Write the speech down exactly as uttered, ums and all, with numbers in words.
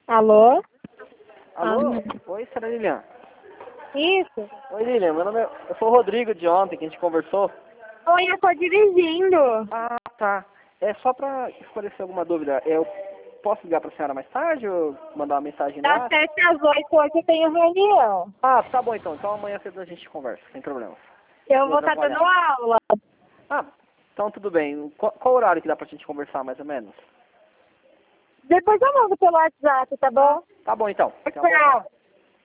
Alô? Alô? Ah, Oi, senhora Lilian. isso? Oi, Lilian. Meu nome é... Eu sou o Rodrigo de ontem, que a gente conversou. Oi, eu tô dirigindo. Ah, tá. É só pra esclarecer alguma dúvida. Eu posso ligar pra senhora mais tarde ou mandar uma mensagem no Das ar? sete às oito hoje eu tenho reunião. Ah, tá bom então. Então amanhã cedo a gente conversa, sem problema. Eu Vou vou estar dando atrapalhar. aula. Ah, então tudo bem. Qual, qual horário que dá pra gente conversar, mais ou menos? Depois eu mando pelo WhatsApp, tá bom? Tá bom então. Tenha uma boa tarde. Tchau.